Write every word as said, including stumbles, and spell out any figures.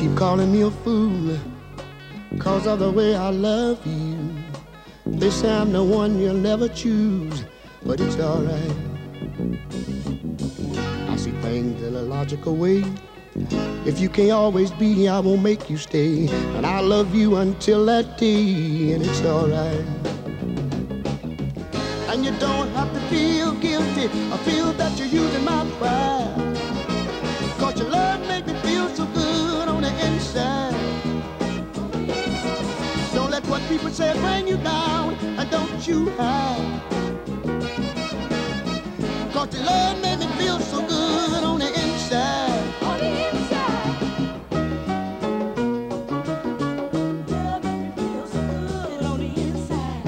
keep calling me a fool, cause of the way I love you. They say I'm the one you'll never choose, but it's alright. I see things in a logical way. If you can't always be, I won't make you stay. And I love you until that day, and it's alright. And you don't have to feel guilty or feel that you're using my pride, cause your love makes me feel so good on the inside. Don't let what people say bring you down, and don't you have